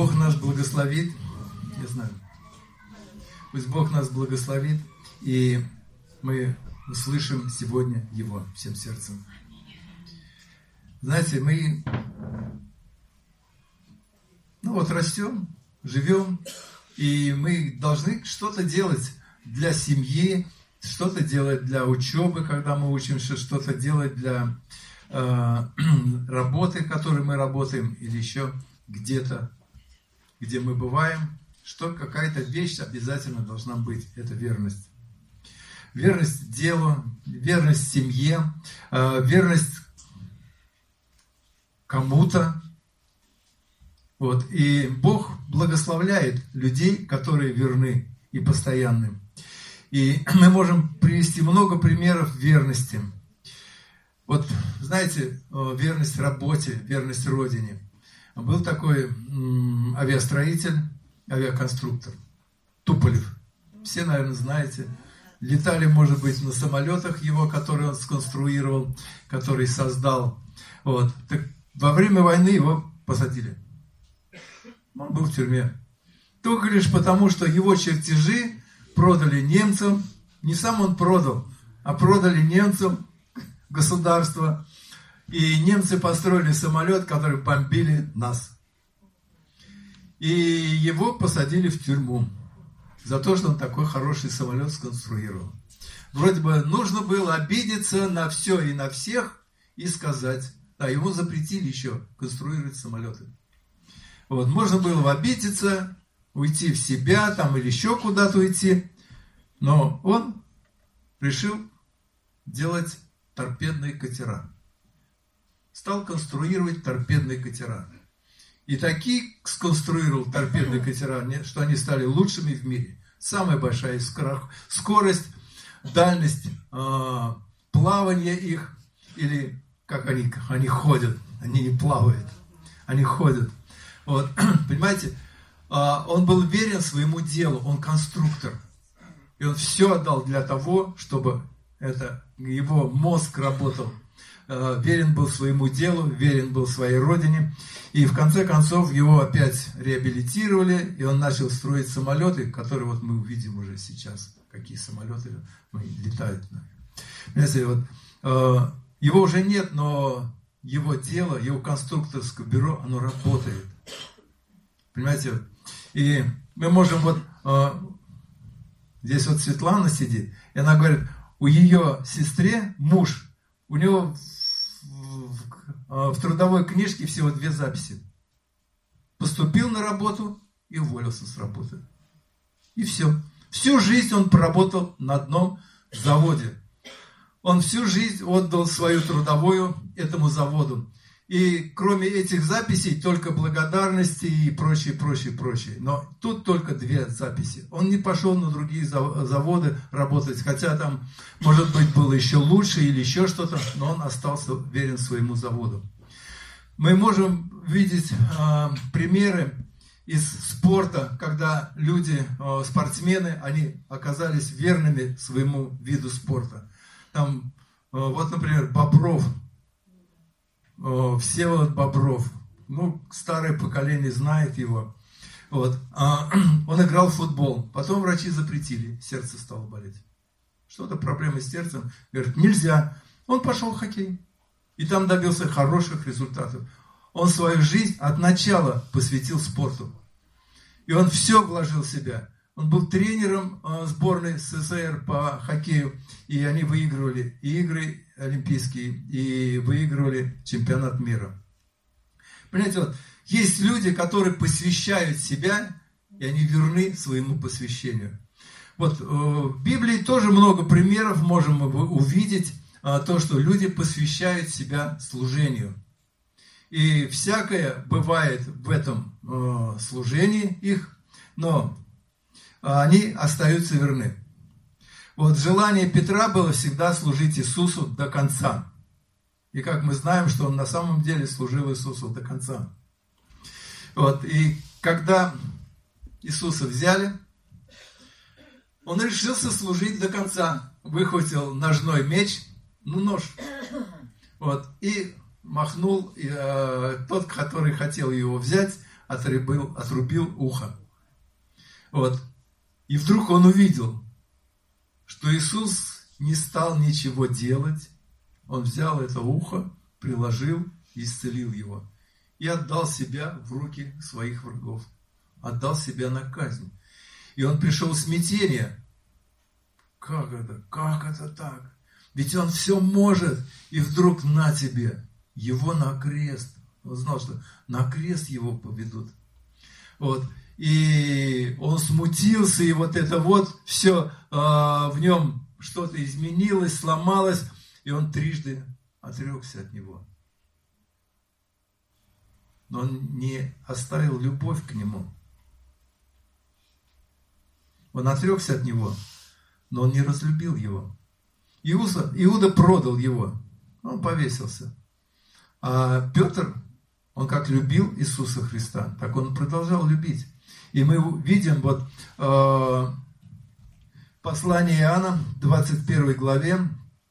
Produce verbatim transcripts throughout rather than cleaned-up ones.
Бог нас благословит. Не знаю. Пусть Бог нас благословит, и мы услышим сегодня Его всем сердцем. Знаете, мы ну вот растем, живем, и мы должны что-то делать для семьи, что-то делать для учебы, когда мы учимся, что-то делать для э, работы, которой мы работаем, или еще где-то, где мы бываем, что какая-то вещь обязательно должна быть. Это верность. Верность делу, верность семье, э, верность кому-то. Вот. И Бог благословляет людей, которые верны и постоянны. И мы можем привести много примеров верности. Вот, знаете, верность работе, верность Родине. Был такой м, авиастроитель, авиаконструктор Туполев. Все, наверное, знаете. Летали, может быть, на самолетах его, которые он сконструировал, который создал. Вот. Так во время войны его посадили. Он был в тюрьме. Только лишь потому, что его чертежи продали немцам. Не сам он продал, а продали немцам государство. И немцы построили самолет, который бомбили нас. И его посадили в тюрьму за то, что он такой хороший самолет сконструировал. Вроде бы нужно было обидеться на все и на всех и сказать. Да, ему запретили еще конструировать самолеты. Вот, можно было обидеться, уйти в себя там или еще куда-то уйти, но он решил делать торпедные катера. Стал конструировать торпедные катера. И такие сконструировал торпедные катера, что они стали лучшими в мире. Самая большая скорость, дальность э, плавания их, или как они, они ходят, они не плавают, они ходят. Вот, понимаете, он был верен своему делу, он конструктор. И он все отдал для того, чтобы это, его мозг работал. Верен был своему делу, верен был своей родине. И в конце концов его опять реабилитировали, и он начал строить самолеты, которые вот мы увидим уже сейчас, какие самолеты летают. Понимаете, вот, его уже нет, но его дело, его конструкторское бюро, оно работает. Понимаете? И мы можем вот... Э, здесь вот Светлана сидит, и она говорит, у ее сестре муж, у него в, в, в трудовой книжке всего две записи. Поступил на работу и уволился с работы. И все. Всю жизнь он проработал на одном заводе. Он всю жизнь отдал свою трудовую этому заводу. И кроме этих записей, только благодарности и прочее, прочее, прочее. Но тут только две записи. Он не пошел на другие заводы работать, хотя там, может быть, было еще лучше или еще что-то, но он остался верен своему заводу. Мы можем видеть э, примеры из спорта, когда люди, э, спортсмены, они оказались верными своему виду спорта. Там, э, вот, например, Бобров. Всеволод Бобров, ну, старое поколение знает его. Вот. Он играл в футбол, потом врачи запретили, сердце стало болеть. Что-то проблемы с сердцем, говорят, нельзя. Он пошел в хоккей, и там добился хороших результатов. Он свою жизнь от начала посвятил спорту. И он все вложил в себя. Он был тренером сборной СССР по хоккею, и они выигрывали и игры олимпийские, и выигрывали чемпионат мира. Понимаете, вот, есть люди, которые посвящают себя, и они верны своему посвящению. Вот в Библии тоже много примеров можем увидеть, то, что люди посвящают себя служению. И всякое бывает в этом служении их, но они остаются верны. Вот желание Петра было всегда служить Иисусу до конца. И как мы знаем, что он на самом деле служил Иисусу до конца. Вот, и когда Иисуса взяли, он решился служить до конца. Выхватил ножной меч, ну нож, вот, и махнул, и, э, тот, который хотел его взять, отрубил, отрубил ухо. Вот. И вдруг он увидел, что Иисус не стал ничего делать. Он взял это ухо, приложил и исцелил его. И отдал себя в руки своих врагов. Отдал себя на казнь. И он пришел в смятение. Как это? Как это так? Ведь он все может. И вдруг на тебе. Его на крест. Он знал, что на крест его поведут. Вот. И он смутился, и вот это вот все э, в нем что-то изменилось, сломалось, и он трижды отрекся от него. Но он не оставил любовь к нему. Он отрекся от него, но он не разлюбил его. Иуда, Иуда продал его, он повесился. А Петр, он как любил Иисуса Христа, так он продолжал любить. И мы видим вот э, послание Иоанна, двадцать первой главе,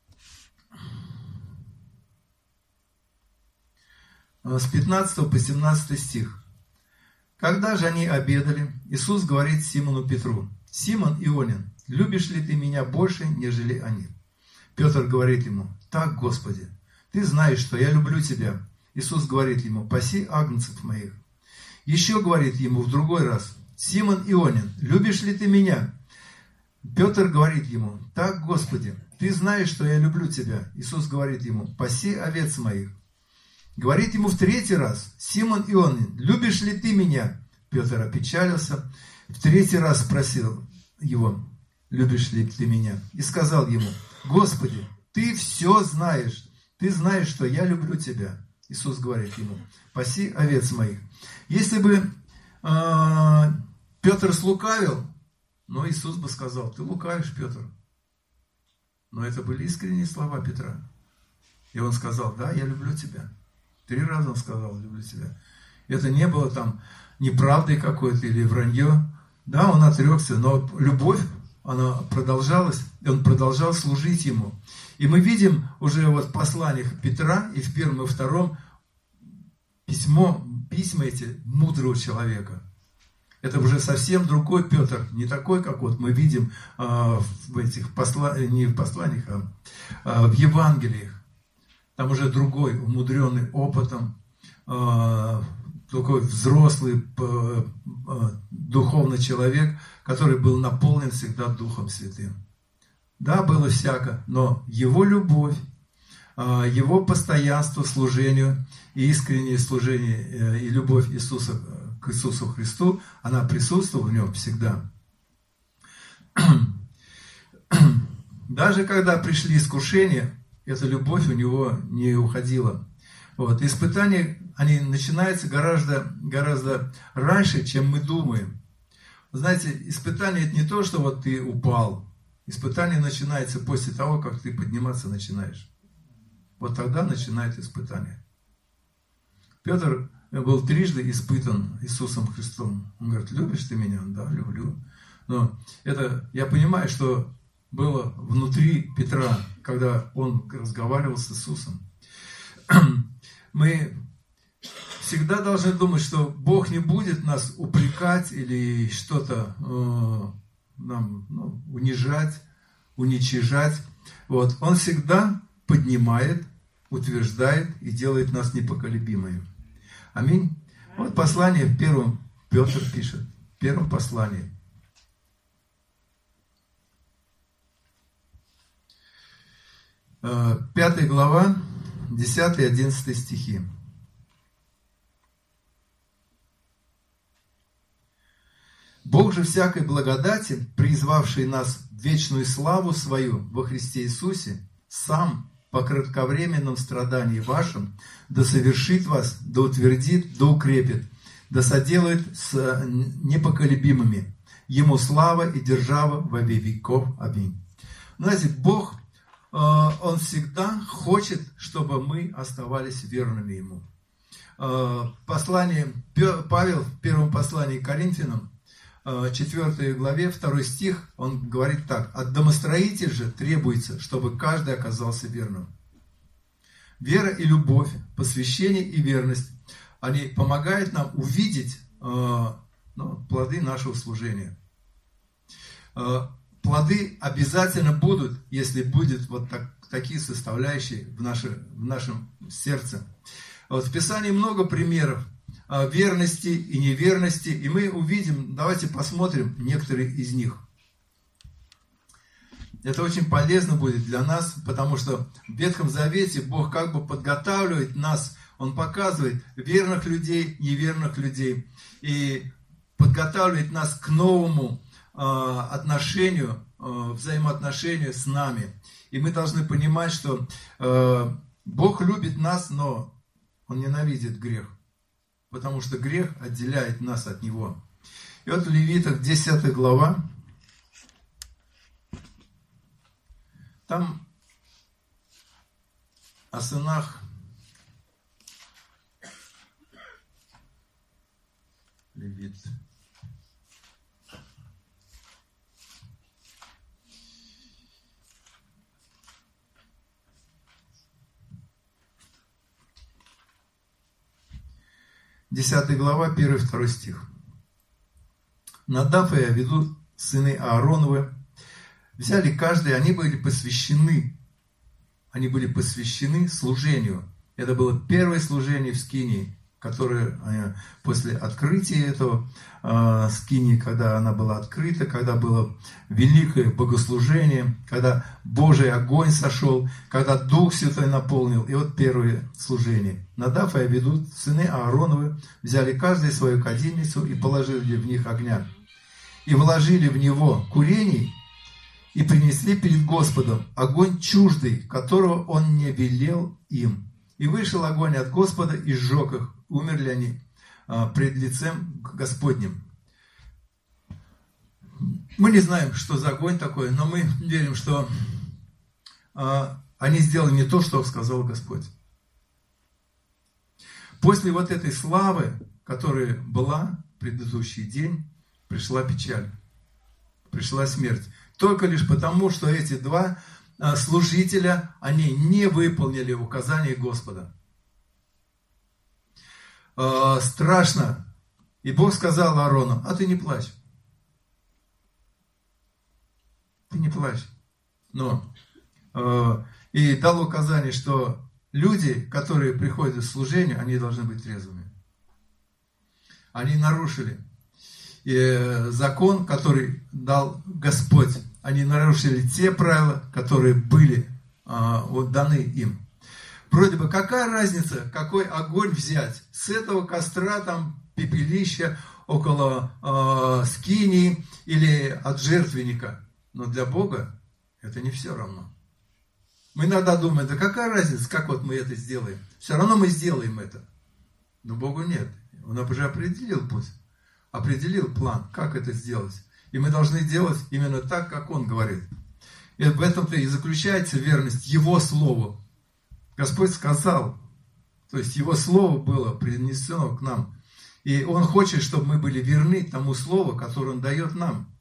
с пятнадцатого по семнадцатый стих. Когда же они обедали, Иисус говорит Симону Петру: «Симон Ионин, любишь ли ты меня больше, нежели они?» Петр говорит ему: «Так, Господи, ты знаешь, что я люблю тебя». Иисус говорит ему: «Паси агнцев моих». Еще говорит ему в другой раз: «Симон Ионин, любишь ли ты меня?» Петр говорит ему: «Так, Господи, ты знаешь, что я люблю тебя». Иисус говорит ему: «Паси овец моих». Говорит ему в третий раз: «Симон Ионин, любишь ли ты меня?» Петр опечалился, в третий раз спросил его: «Любишь ли ты меня?» И сказал ему: «Господи, ты все знаешь, ты знаешь, что я люблю тебя». Иисус говорит ему: «Паси овец моих». Если бы э, Петр слукавил, но Иисус бы сказал: «Ты лукавишь, Петр». Но это были искренние слова Петра. И он сказал: «Да, я люблю тебя». Три раза он сказал: «Люблю тебя». Это не было там неправдой какой-то или вранье. Да, он отрекся, но любовь, она продолжалась, и он продолжал служить ему. И мы видим уже вот в посланиях Петра и в первом и втором письмо, письма эти мудрого человека. Это уже совсем другой Петр, не такой, как вот мы видим э, в этих посланиях, не в посланиях, а э, в Евангелиях. Там уже другой, умудренный опытом, э, такой взрослый, э, э, духовный человек, который был наполнен всегда Духом Святым. Да, было всяко, но его любовь, э, его постоянство служению и искреннее служение э, и любовь Иисуса к Иисусу Христу, она присутствовала в нем всегда. Даже когда пришли искушения, эта любовь у него не уходила. Вот. Испытания, они начинаются гораздо, гораздо раньше, чем мы думаем. Знаете, испытание это не то, что вот ты упал. Испытание начинается после того, как ты подниматься начинаешь. Вот тогда начинает испытание. Петр был трижды испытан Иисусом Христом. Он говорит: любишь ты меня? Да, люблю. Но это, я понимаю, что было внутри Петра, когда он разговаривал с Иисусом. Мы всегда должны думать, что Бог не будет нас упрекать или что-то э, нам ну, унижать, уничижать. Вот. Он всегда поднимает, утверждает и делает нас непоколебимыми. Аминь. Вот послание в первом, Петр пишет, в первом послании. Пятая глава, десятый и одиннадцатый стихи. Бог же всякой благодати, призвавший нас в вечную славу свою во Христе Иисусе, сам по кратковременном страдании вашем, да совершит вас, да утвердит, да укрепит, да соделает с непоколебимыми. Ему слава и держава во веки веков. Аминь. Знаете, Бог, Он всегда хочет, чтобы мы оставались верными Ему. Послание, Павел в первом послании к Коринфянам, четвёртой главе, второй стих, он говорит так: «От домостроителя же требуется, чтобы каждый оказался верным». Вера и любовь, посвящение и верность, они помогают нам увидеть ну, плоды нашего служения. Плоды обязательно будут, если будет вот так, такие составляющие в, наше, в нашем сердце. Вот в Писании много примеров верности и неверности, и мы увидим, давайте посмотрим некоторые из них. Это очень полезно будет для нас, потому что в Ветхом Завете Бог как бы подготавливает нас, Он показывает верных людей, неверных людей, и подготавливает нас к новому э, отношению, э, взаимоотношению с нами. И мы должны понимать, что э, Бог любит нас, но Он ненавидит грех, потому что грех отделяет нас от Него. И вот в Левитах десятая глава, там о сынах Левит. Десятая глава, первый второй стих. Надав и Авиду, сыны Аароновы, взяли каждый, они были посвящены, они были посвящены служению. Это было первое служение в скинии, которое после открытия этого э, скинии, когда она была открыта, когда было великое богослужение, когда Божий огонь сошел, когда Дух Святой наполнил, и вот первое служение. Надав и Авиду, сыны Аароновы, взяли каждый свою кадильницу и положили в них огня, и вложили в него курений, и принесли перед Господом огонь чуждый, которого Он не велел им. И вышел огонь от Господа и сжег их. Умерли они а, пред лицем Господним. Мы не знаем, что за огонь такой, но мы верим, что а, они сделали не то, что сказал Господь. После вот этой славы, которая была в предыдущий день, пришла печаль, пришла смерть. Только лишь потому, что эти два служителя, они не выполнили указания Господа. Страшно. И Бог сказал Аарону: а ты не плачь. Ты не плачь. Но и дал указание, что люди, которые приходят в служение, они должны быть трезвыми. Они нарушили закон, который дал Господь. Они нарушили те правила, которые были а, вот, даны им. Вроде бы какая разница, какой огонь взять? С этого костра, там, пепелища, около а, скинии или от жертвенника. Но для Бога это не все равно. Мы иногда думаем: да какая разница, как вот мы это сделаем? Все равно мы сделаем это. Но Богу нет. Он уже определил путь, определил план, как это сделать. И мы должны делать именно так, как Он говорит. И в этом-то и заключается верность Его Слову. Господь сказал, то есть Его Слово было принесено к нам. И Он хочет, чтобы мы были верны тому Слову, которое Он дает нам.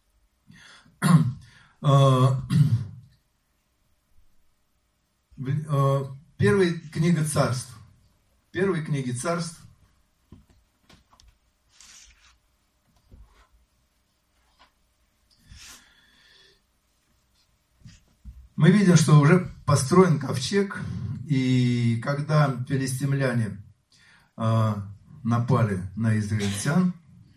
Первая книга Царств. Первая книга Царств. Мы видим, что уже построен ковчег, и когда филистимляне э, напали на израильтян,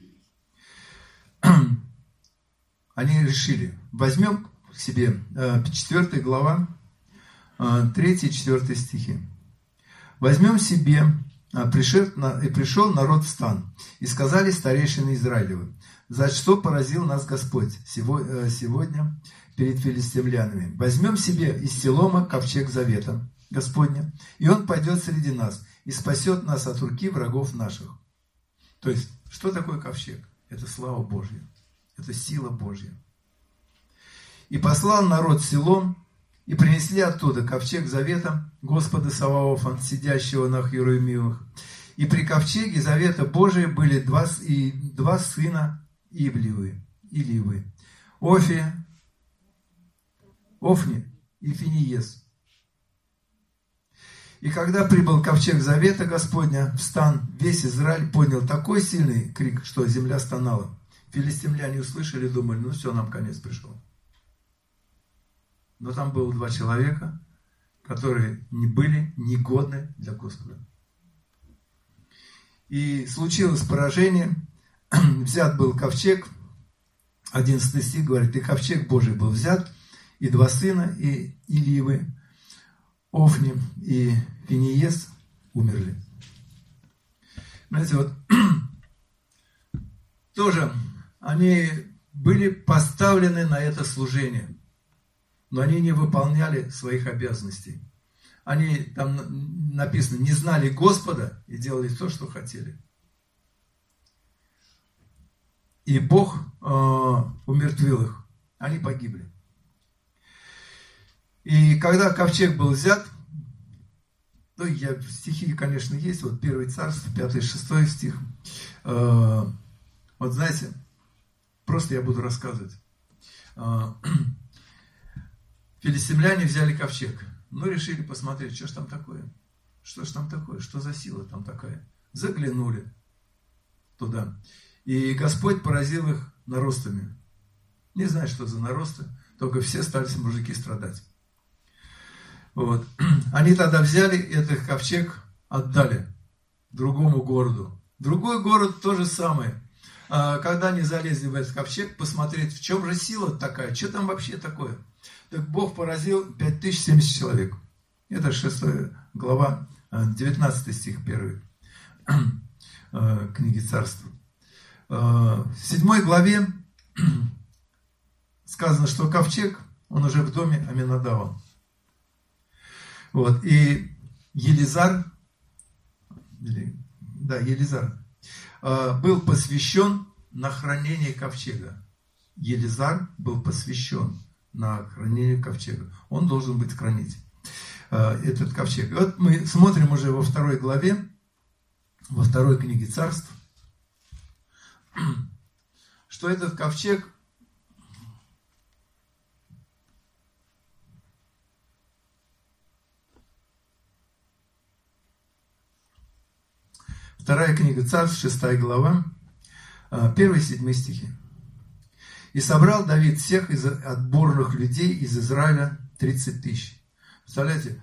они решили: возьмем к себе, э, четвёртая глава, э, третий-четвёртый стихи. Возьмем себе, э, пришел, и пришел народ в стан, и сказали старейшины Израилевы: за что поразил нас Господь сегодня перед филистимлянами? Возьмем себе из Силома ковчег завета Господня, и он пойдет среди нас и спасет нас от руки врагов наших. То есть, что такое ковчег? Это слава Божья, это сила Божья. И послал народ в Силом, и принесли оттуда ковчег завета Господа Саваофа, сидящего на херувимах. И при ковчеге завета Божия были два, и два сына Ивлевы, Иливы, Офи, Офни и Финиес. И когда прибыл ковчег завета Господня в стан, весь Израиль поднял такой сильный крик, что земля стонала. Филистимляне услышали, думали, ну все, нам конец пришел. Но там было два человека, которые не были негодны для Господа. И случилось поражение, взят был ковчег, одиннадцатый стих говорит, и ковчег Божий был взят, и два сына, и Иливы, Офни и Финиес умерли. Знаете, вот тоже они были поставлены на это служение, но они не выполняли своих обязанностей. Они, там написано, не знали Господа и делали то, что хотели. И Бог э, умертвил их. Они погибли. И когда ковчег был взят, ну, я, стихи, конечно, есть, вот первое царство, пятый, шестой стих. Э, вот знаете, просто я буду рассказывать. Э, филистимляне взяли ковчег. Ну, решили посмотреть, что ж там такое. Что ж там такое, что за сила там такая. Заглянули туда. И Господь поразил их наростами. Не знаю, что за наросты, только все стали мужики страдать. Вот. Они тогда взяли этот ковчег, отдали другому городу. Другой город то же самое. Когда они залезли в этот ковчег, посмотреть, в чем же сила такая, что там вообще такое. Так Бог поразил пять тысяч семьдесят человек. Это шестая глава, девятнадцатый стих первый книги Царств. В седьмой главе сказано, что ковчег, он уже в доме Аминадава. Вот, и Елизар, да, Елизар, был посвящен на хранение ковчега. Елизар был посвящен на хранение ковчега. Он должен быть хранить этот ковчег. И вот мы смотрим уже во второй главе, во второй книге Царств, что этот ковчег вторая книга Царств, шестая глава, первый и седьмой стихи. «И собрал Давид всех из отборных людей из Израиля тридцать тысяч». Представляете,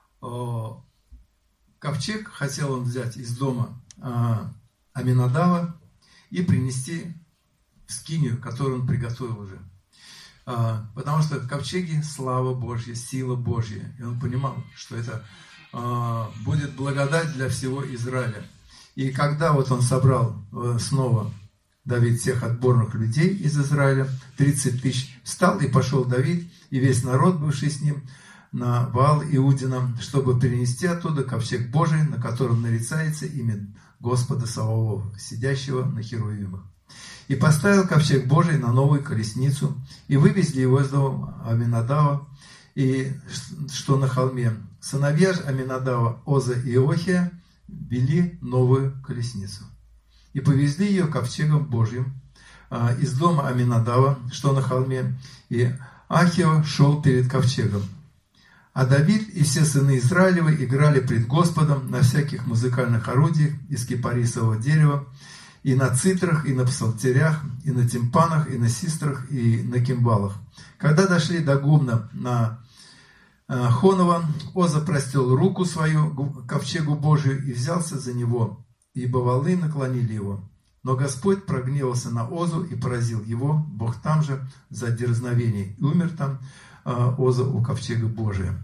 ковчег хотел он взять из дома Аминадава и принести в скинию, которую он приготовил уже. Потому что в ковчеге слава Божья, сила Божья. И он понимал, что это будет благодать для всего Израиля. И когда вот он собрал снова Давид всех отборных людей из Израиля, тридцать тысяч, встал и пошел Давид и весь народ, бывший с ним, на Ваал Иудина, чтобы перенести оттуда ковчег Божий, на котором нарицается имя Господа Саваофа, сидящего на херувимах. И поставил ковчег Божий на новую колесницу, и вывезли его из дома Аминадава, и что на холме. Сыновья Аминадава, Оза и Иохия, вели новую колесницу. И повезли ее ковчегом Божьим а, из дома Аминадава, что на холме, и Ахио шел перед ковчегом. А Давид и все сыны Израилевы играли пред Господом на всяких музыкальных орудиях из кипарисового дерева, и на цитрах, и на псалтерях, и на тимпанах, и на систрах, и на кимвалах. Когда дошли до гумна на Хонова, Оза простел руку свою к ковчегу Божию и взялся за него, ибо валы наклонили его. Но Господь прогневался на Озу и поразил его, Бог там же, за дерзновение. И умер там Оза у ковчега Божия.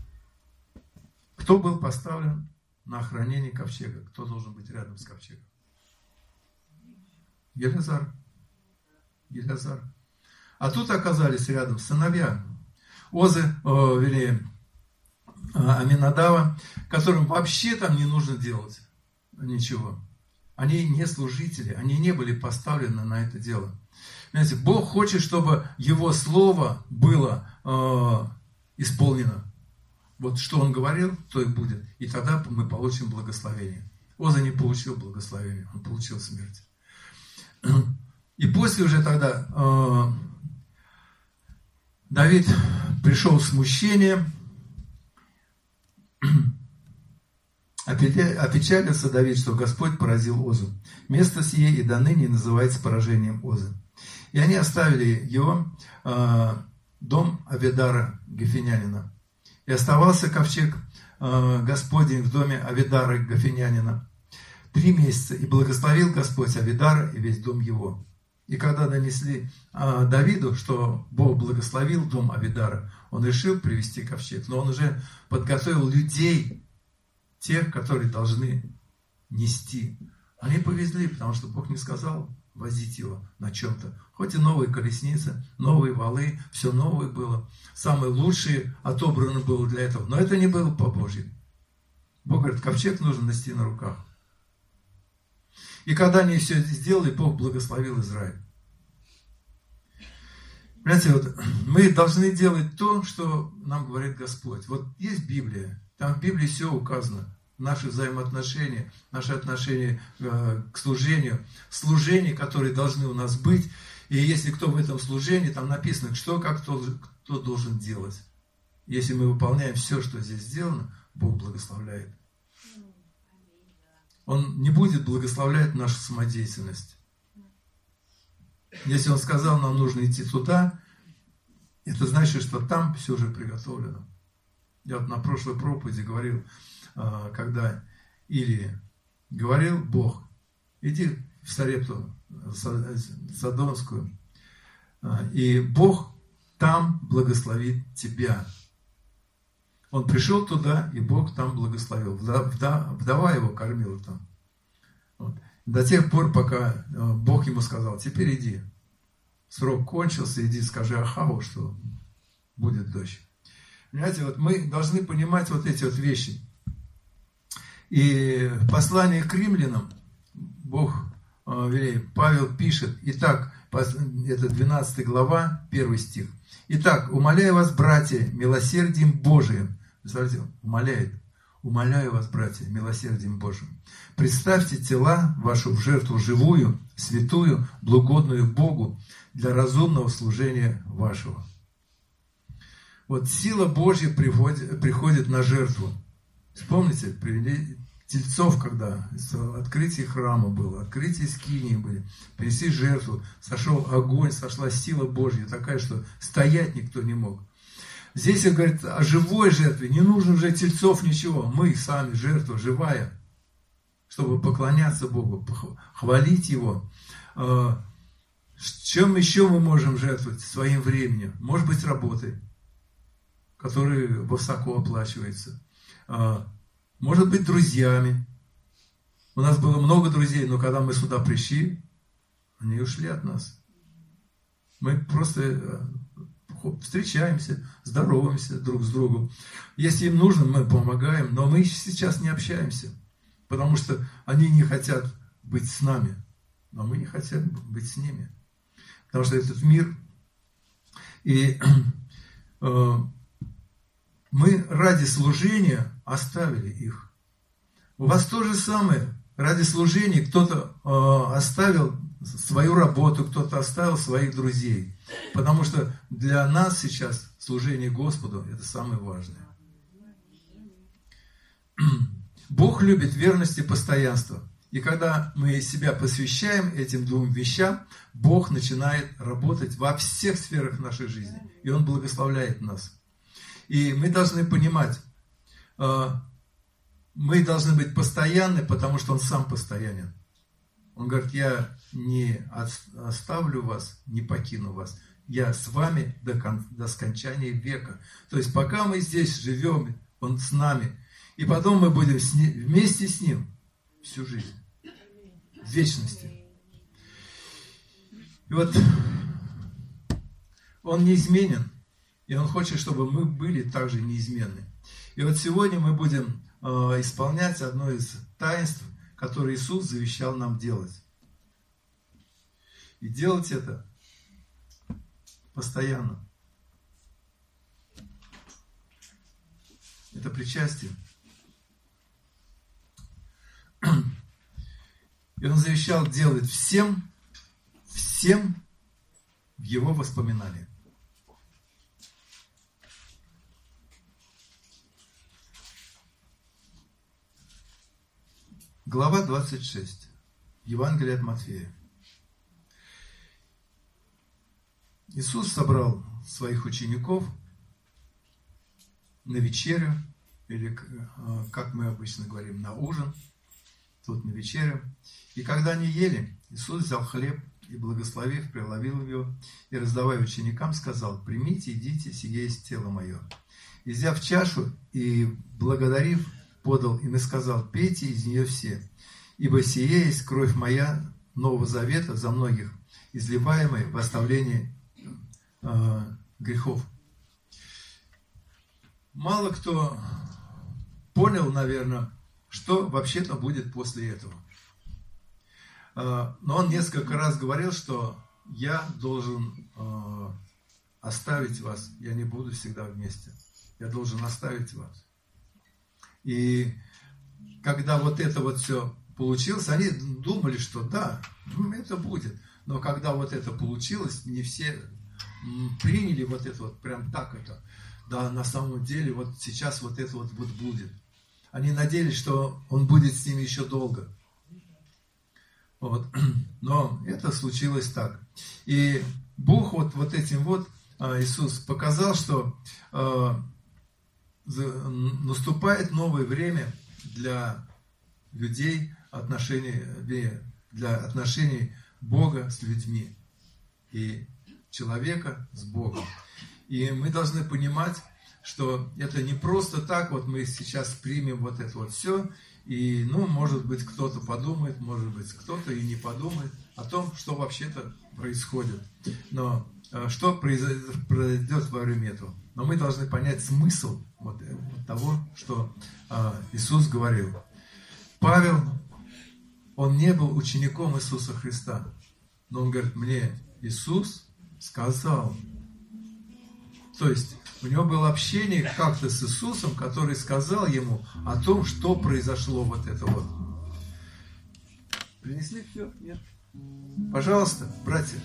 Кто был поставлен на охранение ковчега? Кто должен быть рядом с ковчегом? Елизар. Елизар. А тут оказались рядом сыновья Озы, э, вернее, Аминадава, которым вообще там не нужно делать ничего. Они не служители, они не были поставлены на это дело. Знаете, Бог хочет, чтобы Его Слово было э, исполнено. Вот что Он говорил, то и будет. И тогда мы получим благословение. Оза не получил благословения, он получил смерть. И после уже тогда э, Давид пришел в смущение, Опечалился Давид, что Господь поразил Озу. Место сие и до ныне называется поражением Озы. И они оставили его, дом Авидара Гафинянина. И оставался ковчег Господень в доме Авидара Гафинянина три месяца. И благословил Господь Авидара и весь дом его. И когда донесли Давиду, что Бог благословил дом Авидара, он решил привести ковчег. Но он уже подготовил людей, тех, которые должны нести. Они повезли, потому что Бог не сказал возить его на чем-то. Хоть и новые колесницы, новые валы, все новое было. Самые лучшие отобраны было для этого. Но это не было по Божьему. Бог говорит, ковчег нужно нести на руках. И когда они все это сделали, Бог благословил Израиль. Понимаете, вот мы должны делать то, что нам говорит Господь. Вот есть Библия, там в Библии все указано. Наши взаимоотношения, наши отношения э, к служению, служения, которые должны у нас быть. И если кто в этом служении, там написано, что, как, кто, кто должен делать. Если мы выполняем все, что здесь сделано, Бог благословляет. Он не будет благословлять нашу самодеятельность. Если Он сказал, нам нужно идти туда, это значит, что там все уже приготовлено. Я вот на прошлой проповеди говорил, когда Илии говорил Бог, иди в Сарепту Содомскую, и Бог там благословит тебя. Он пришел туда, и Бог там благословил. Вдова его кормила там. Вот. До тех пор, пока Бог ему сказал, теперь иди. Срок кончился, иди скажи Ахаву, что будет дождь. Понимаете, вот мы должны понимать вот эти вот вещи. И в послании к римлянам Бог, вернее, Павел пишет, итак, это двенадцатая глава, первый стих. Итак, умоляю вас, братья, милосердием Божиим, представляете, умоляет, умоляю вас, братья, милосердием Божиим, представьте тела вашу в жертву живую, святую, благогодную Богу для разумного служения вашего. Вот сила Божья приходит, приходит на жертву. Вспомните, привели тельцов, когда открытие храма было, открытие скинии были, принесли жертву, сошел огонь, сошла сила Божья, такая, что стоять никто не мог. Здесь он говорит о живой жертве, не нужно уже тельцов, ничего, мы сами жертва живая, чтобы поклоняться Богу, хвалить Его. Чем еще мы можем жертвовать своим временем? Может быть, работой, которая высоко оплачивается. Может быть, друзьями. У нас было много друзей, но когда мы сюда пришли, они ушли от нас. Мы просто встречаемся, здороваемся друг с другом. Если им нужно, мы помогаем, но мы сейчас не общаемся, потому что они не хотят быть с нами, но мы не хотим быть с ними. Потому что этот мир, и э, мы ради служения оставили их. У вас то же самое. Ради служения кто-то э, оставил свою работу, кто-то оставил своих друзей. Потому что для нас сейчас служение Господу – это самое важное. Бог любит верность и постоянство. И когда мы себя посвящаем этим двум вещам, Бог начинает работать во всех сферах нашей жизни. И Он благословляет нас. И мы должны понимать, мы должны быть постоянны, потому что Он сам постоянен. Он говорит, я не оставлю вас, не покину вас. Я с вами до, кон, до скончания века. То есть, пока мы здесь живем, Он с нами. И потом мы будем с ним, вместе с Ним всю жизнь. В вечности. И вот Он неизменен. И Он хочет, чтобы мы были также неизменны. И вот сегодня мы будем э, исполнять одно из таинств, которое Иисус завещал нам делать. И делать это постоянно. Это причастие. И Он завещал делать всем, всем в Его воспоминания. Глава двадцать шесть. Евангелие от Матфея. Иисус собрал своих учеников на вечерю, или, как мы обычно говорим, на ужин, тут на вечерю. И когда они ели, Иисус взял хлеб и, благословив, преломил его, и, раздавая ученикам, сказал: «Примите, едите, сие есть тело мое». И, взяв чашу и, благодарив, подал им и сказал: «Пейте из нее все, ибо сие есть кровь моя Нового Завета за многих, изливаемая в оставление э, грехов». Мало кто понял, наверное, что вообще-то будет после этого. Э, но он несколько раз говорил, что я должен э, оставить вас, я не буду всегда вместе. Я должен оставить вас. И когда вот это вот все получилось, они думали, что да, это будет. Но когда вот это получилось, не все приняли вот это вот прям так это. Да, на самом деле вот сейчас вот это вот, вот будет. Они надеялись, что он будет с ними еще долго. Вот. Но это случилось так. И Бог вот, вот этим вот, Иисус показал, что наступает новое время для людей, отношений, для отношений Бога с людьми и человека с Богом. И мы должны понимать, что это не просто так, вот мы сейчас примем вот это вот все, и, ну, может быть, кто-то подумает, может быть, кто-то и не подумает о том, что вообще-то происходит. Но что произойдет во время этого? Но мы должны понять смысл вот того, что Иисус говорил. Павел, он не был учеником Иисуса Христа, но он говорит: мне Иисус сказал. То есть у него было общение как-то с Иисусом, который сказал ему о том, что произошло вот это вот. Принесли все? Нет? Пожалуйста, братья.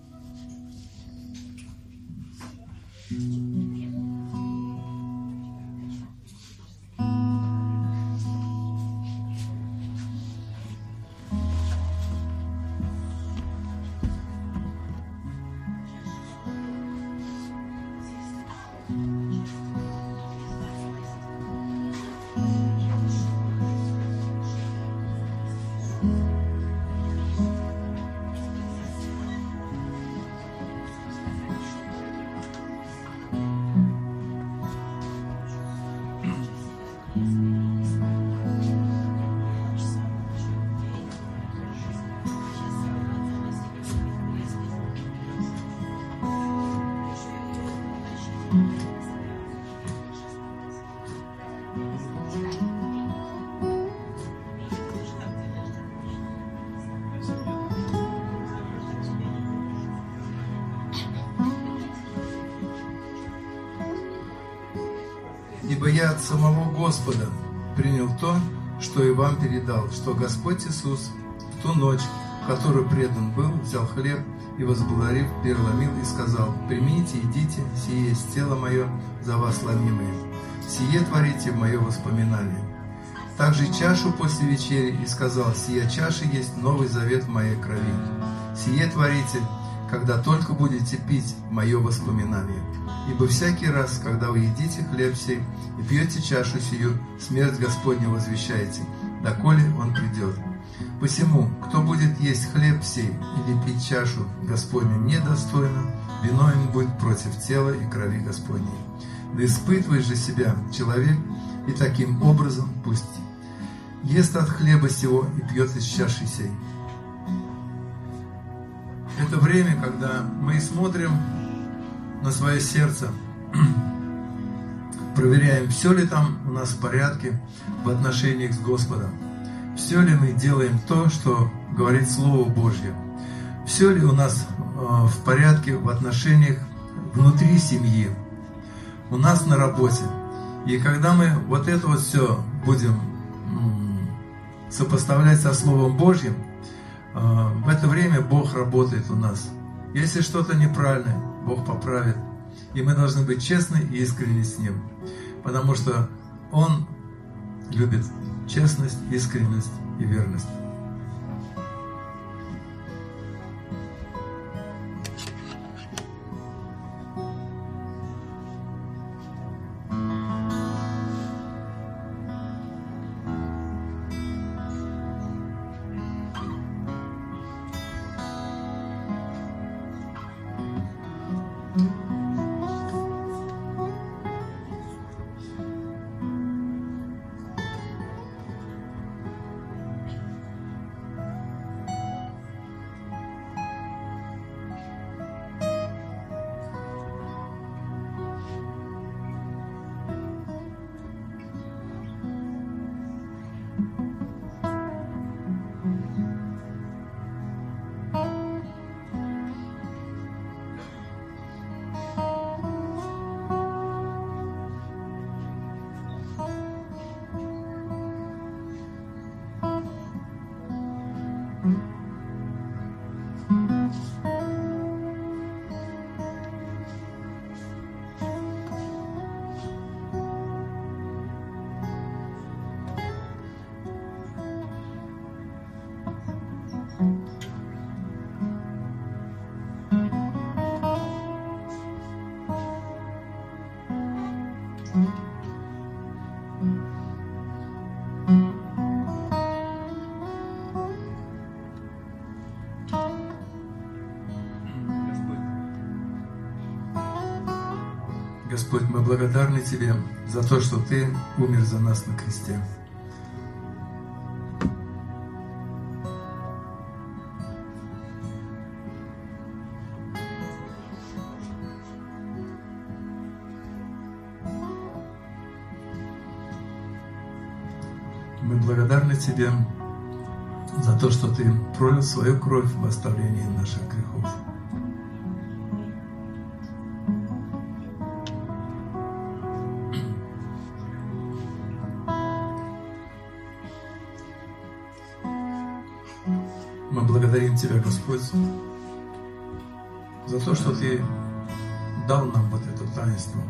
Ибо я от самого Господа принял то, что и вам передал, что Господь Иисус в ту ночь, в которую предан был, взял хлеб и, возблагодарив, переломил и сказал: «Примите, едите, сие есть тело мое за вас ломимое, сие творите в мое воспоминание». Также чашу после вечери и сказал: «Сия чаша есть новый завет в моей крови, сие творите, когда только будете пить в мое воспоминание. Ибо всякий раз, когда вы едите хлеб сей и пьете чашу сию, смерть Господня возвещаете, доколе Он придет. Посему, кто будет есть хлеб сей или пить чашу Господню недостойно, виной им будет против тела и крови Господней. Да испытывай же себя, человек, и таким образом пусть ест от хлеба сего и пьет из чаши сей». Это время, когда мы смотрим на свое сердце, проверяем, все ли там у нас в порядке в отношениях с Господом, все ли мы делаем то, что говорит Слово Божье, все ли у нас в порядке в отношениях внутри семьи, у нас на работе. И когда мы вот это вот все будем сопоставлять со Словом Божьим, в это время Бог работает у нас. Если что-то неправильное, Бог поправит. И мы должны быть честны и искренни с Ним. Потому что Он любит честность, искренность и верность. Господь, мы благодарны Тебе за то, что Ты умер за нас на кресте. Мы благодарны Тебе за то, что Ты пролил свою кровь в оставлении наших грехов. Мы благодарим Тебя, Господь, за то, что Ты дал нам вот это таинство,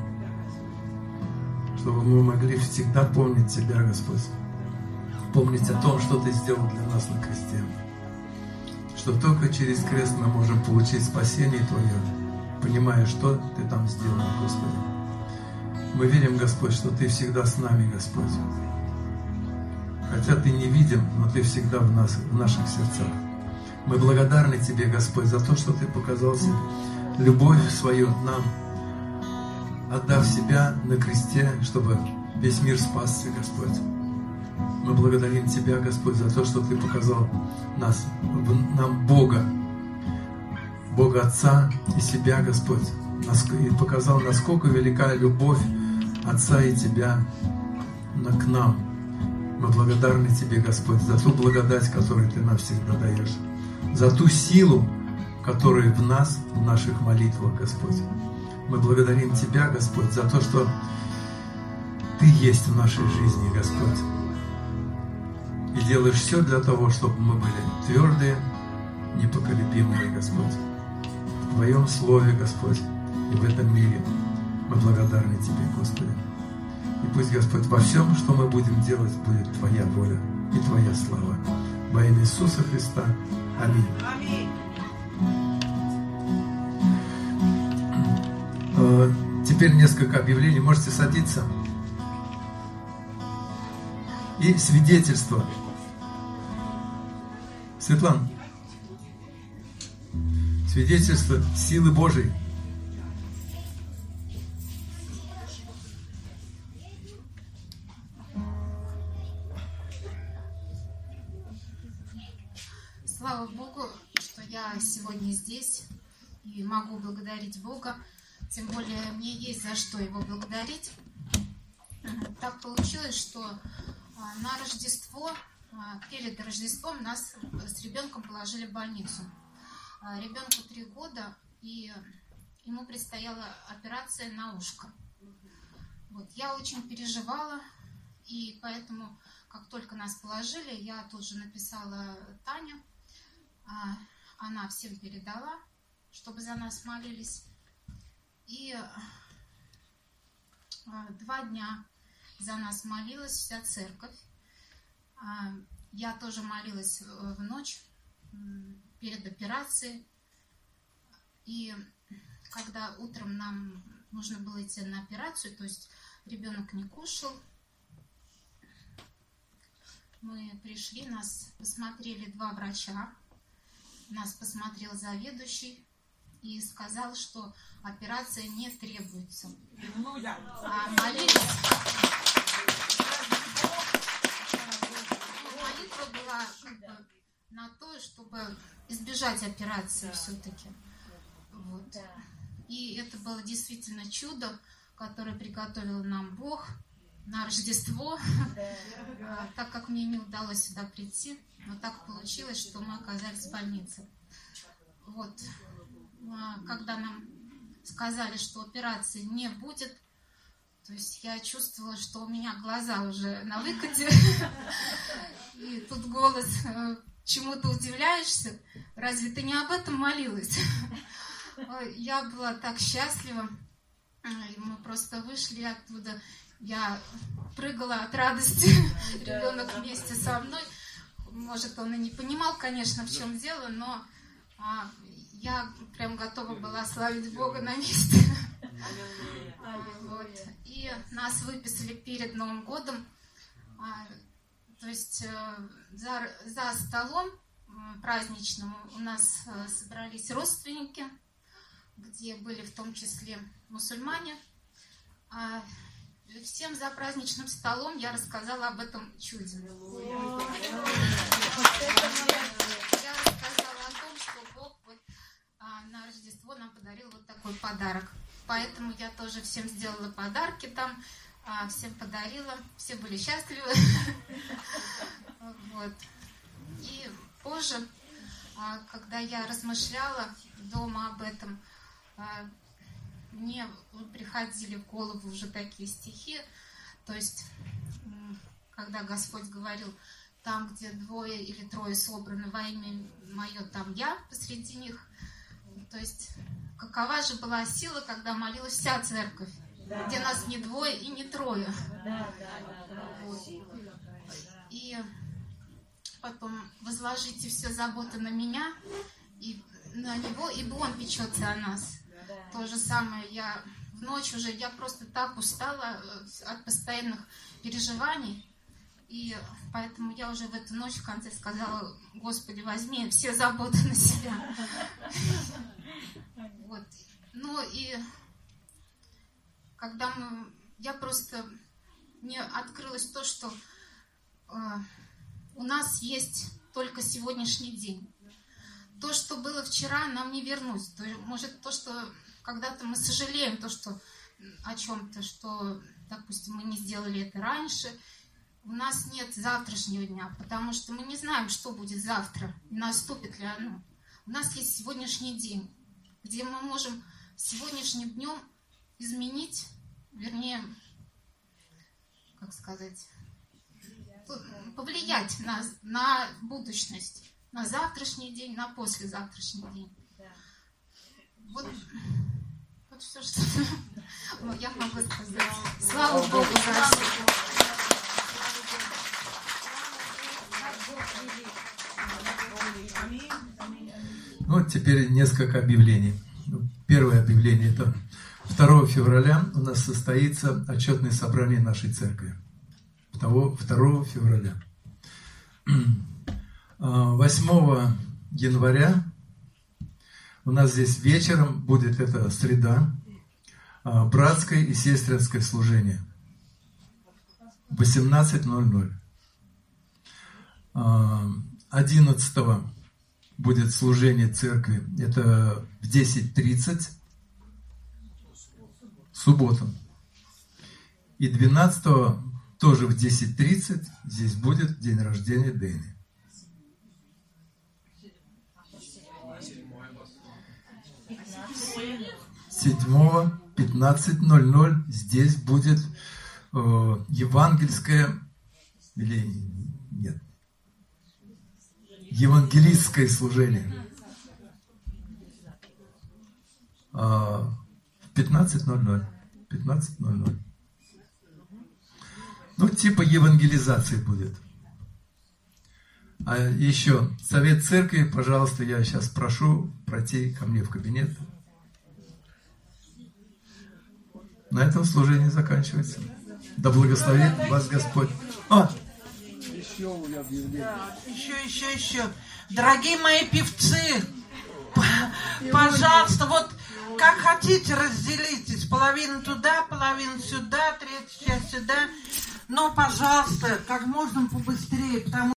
чтобы мы могли всегда помнить Тебя, Господь, помнить о том, что Ты сделал для нас на кресте, что только через крест мы можем получить спасение Твое, понимая, что Ты там сделал, Господи. Мы верим, Господь, что Ты всегда с нами, Господь. Хотя Ты не видим, но Ты всегда в нас, в наших сердцах. Мы благодарны Тебе, Господь, за то, что Ты показал любовь свою нам, отдав себя на кресте, чтобы весь мир спасся, Господь. Мы благодарим Тебя, Господь, за то, что Ты показал нас, нам Бога, Бога Отца и себя, Господь, и показал, насколько велика любовь Отца и Тебя к нам. Мы благодарны Тебе, Господь, за ту благодать, которую Ты нам всегда даешь, за ту силу, которая в нас, в наших молитвах, Господь. Мы благодарим Тебя, Господь, за то, что Ты есть в нашей жизни, Господь. И делаешь все для того, чтобы мы были твердые, непоколебимые, Господь. В Твоем Слове, Господь, и в этом мире мы благодарны Тебе, Господи. И пусть, Господь, во всем, что мы будем делать, будет Твоя воля и Твоя слава. Во имя Иисуса Христа. Аминь. Аминь. Теперь несколько объявлений. Можете садиться. И свидетельство. Светлана. Свидетельство силы Божией. Слава Богу, что я сегодня здесь и могу благодарить Бога. Тем более мне есть за что Его благодарить. Так получилось, что на Рождество, перед Рождеством нас с ребенком положили в больницу. Ребенку три года, и ему предстояла операция на ушко. Вот. Я очень переживала, и поэтому, как только нас положили, я тут же написала Тане. Она всем передала, чтобы за нас молились. И два дня за нас молилась вся церковь. я тоже молилась в ночь перед операцией. И когда утром нам нужно было идти на операцию, то есть ребенок не кушал, мы пришли, нас посмотрели два врача, нас посмотрел заведующий и сказал, что операция не требуется. А молились... Молитва была как бы на то, чтобы избежать операции все-таки. Вот. И это было действительно чудо, которое приготовил нам Бог на Рождество, так как мне не удалось сюда прийти, но так получилось, что мы оказались в больнице. Вот. Когда нам сказали, что операции не будет, то есть я чувствовала, что у меня глаза уже на выкате, и тут голос: чему ты удивляешься? Разве ты не об этом молилась? Я была так счастлива, мы просто вышли оттуда, я прыгала от радости, ребенок вместе со мной, может, он и не понимал, конечно, в чем дело, но я прям готова была славить Бога на месте. Вот. И нас выписали перед Новым годом. То есть за, за столом праздничным у нас собрались родственники, где были в том числе мусульмане. Всем за праздничным столом я рассказала об этом чуде. Я рассказала о том, что Бог вот на Рождество нам подарил вот такой подарок. Поэтому я тоже всем сделала подарки там, всем подарила, все были счастливы. Вот. И позже, когда я размышляла дома об этом, мне приходили в голову уже такие стихи, то есть, когда Господь говорил: там, где двое или трое собраны во имя Мое, там Я посреди них. То есть, какова же была сила, когда молилась вся церковь, да, где нас не двое и не трое. Да, да, да, вот. И потом: возложите все заботы на меня и на Него, ибо Он печется о нас. Да. То же самое, я в ночь уже, я просто так устала от постоянных переживаний, и поэтому я уже в эту ночь в конце сказала: Господи, возьми все заботы на себя. Вот. Ну и когда мы, я просто, мне открылось то, что э, у нас есть только сегодняшний день. То, что было вчера, нам не вернуть. То, может, то, что когда-то мы сожалеем, то, что о чем-то, что, допустим, мы не сделали это раньше. У нас нет завтрашнего дня, потому что мы не знаем, что будет завтра, и наступит ли оно. У нас есть сегодняшний день, где мы можем сегодняшним днем изменить, вернее, как сказать, повлиять на, на будущность, на завтрашний день, на послезавтрашний день. Вот, вот все, что я могу сказать. Слава Богу за это. Ну, теперь несколько объявлений. Первое объявление – это второго февраля у нас состоится отчетное собрание нашей церкви. второго февраля. восьмого января у нас здесь вечером будет, это среда, братское и сестринское служение. восемнадцать ноль ноль. одиннадцатого будет служение церкви. Это в десять тридцать. Суббота. И двенадцатого тоже в десять тридцать здесь будет день рождения Дэни. седьмого пятнадцать ноль ноль здесь будет э, евангельское или нет евангелистское служение. В пятнадцать ноль ноль. пятнадцать ноль ноль. Ну, типа евангелизации будет. А еще, совет церкви, пожалуйста, я сейчас прошу пройти ко мне в кабинет. На этом служение заканчивается. Да благословит вас Господь. А! Еще объявление. Еще, еще, еще. Дорогие мои певцы, пожалуйста, вот как хотите, разделитесь. Половину туда, половину сюда, третья часть сюда. Но, пожалуйста, как можно побыстрее, потому